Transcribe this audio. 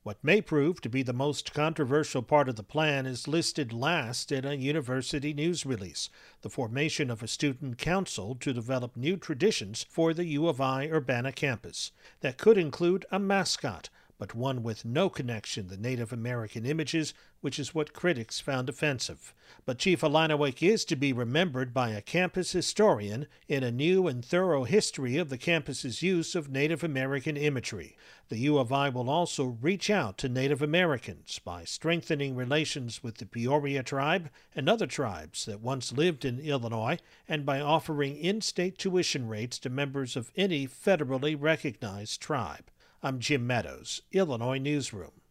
What may prove to be the most controversial part of the plan is listed last in a university news release: the formation of a student council to develop new traditions for the U of I Urbana campus. That could include a mascot, but one with no connection to Native American images, which is what critics found offensive. But Chief Alanowick is to be remembered by a campus historian in a new and thorough history of the campus's use of Native American imagery. The U of I will also reach out to Native Americans by strengthening relations with the Peoria tribe and other tribes that once lived in Illinois, and by offering in-state tuition rates to members of any federally recognized tribe. I'm Jim Meadows, Illinois Newsroom.